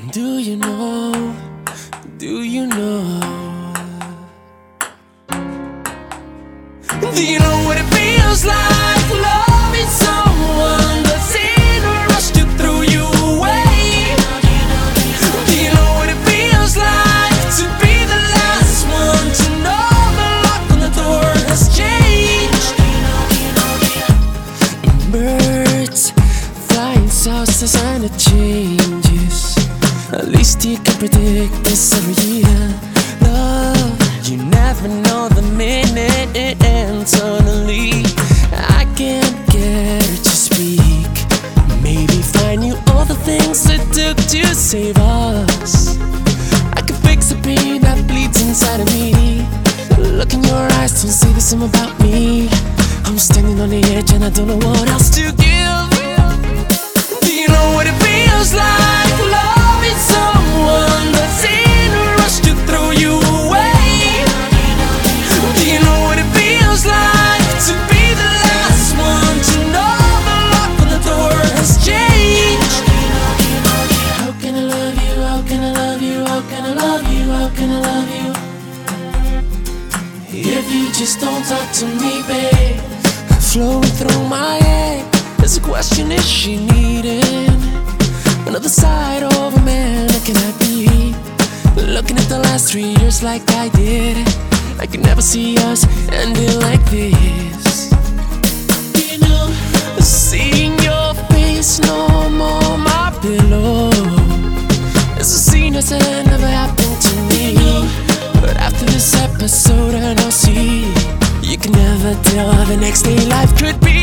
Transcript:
Do you know? Do you know? Do you know what it feels like? Loving someone that's in a rush to throw you away. Do you know what it feels like to be the last one to know the lock on the door has changed? Birds flying south, the sign of changes. At least you can predict this every year. Love, you never know the minute it ends. Suddenly, I can't get her to speak. Maybe find you all the things it took to save us. I could fix the pain that bleeds inside of me. Look in your eyes, don't say the same about me. I'm standing on the edge and I don't know what else to give. Do you know what it feels like? Loving someone that's in a rush to throw you away. Do you know what it feels like to be the last one to know the lock on the door has changed? How can I love you? How can I love you? How can I love you? How can I love you? If you just don't talk to me, babe. Flowing through my head is a question: is she needing another side of a man? Or can I be looking at the last 3 years like I did? I can never see us ending like this. You know, seeing your face no more my pillow. It's a scene that never happened to me. But after this episode I know, see, you can never tell how the next day life could be.